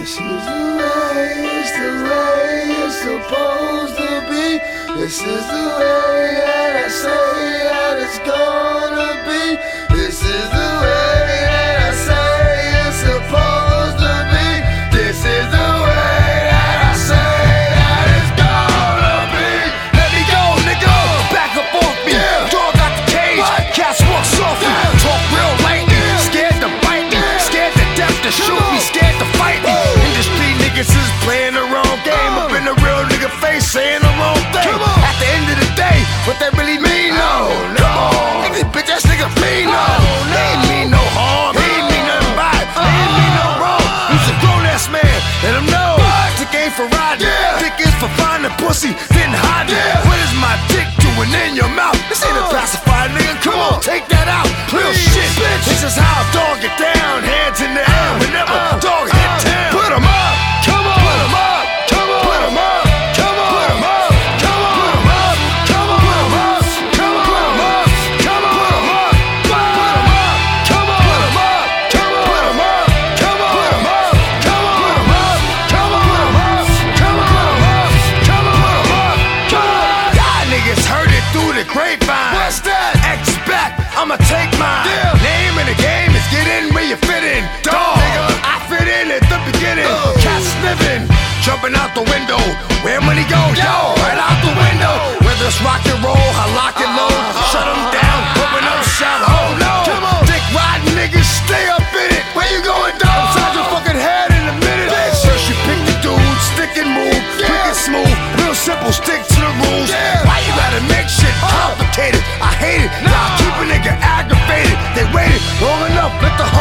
This is the way, it's the way it's supposed to be. This is the way that I say that it's gonna be. This is the way that I say it's supposed to be. This is the way that I say that it's gonna be. Let me go, nigga. Back up off me. Dog out the cage. Cats walk softly. Talk real lightly. Scared to bite me. Scared to death to shoot me. Scared to fight me. Industry niggas is playing the wrong game. Up in a real nigga face saying the wrong thing. At the end of the day, what they really mean, no. Nigga, bitch ass nigga mean, no. He ain't mean no harm. He ain't mean nothing bad. He ain't mean no wrong. He's a grown ass man. Let him know. Dick ain't for riding. Dick is for finding pussy, then hiding. What is my dick doing in your mouth? This ain't a pacifier, nigga. Come on, take that out. Real shit, bitch. This is how a dog get down. Hands in the air whenever dog hit town. Put 'em up. Come on. Put 'em up. Come on. Put 'em up. Come on. Put 'em up. Come on. Put 'em up. Come on. Put 'em up. Come on. Put 'em up. Come on. Put 'em up. Put 'em up. Come on. Put 'em up. Come on. Put 'em up. Come on. Put 'em up. Come on. Put 'em up. Come on. Put 'em up. Come on. Put 'em up. Come on. Put 'em up. Come on. Y'all niggas heard it through the grapevine. What's that? X back. I'ma take mine. Name in the game is get in where you fit in. Dog. I fit in at the beginning. Cats living. Jumping out the window. Where money go? Yo, right out the window. Whether it's rock and roll, I lock and load. Shut 'em down. Open up shop. Oh no. Dick riding niggas, stay up in it. Where you going, dog? Inside your fucking head in a minute. First you pick the dude, stick and move. Quick and smooth. Real simple, stick to the rules. Why you gotta make shit complicated? I hate it. Y'all keep a nigga aggravated. They waited long enough, let the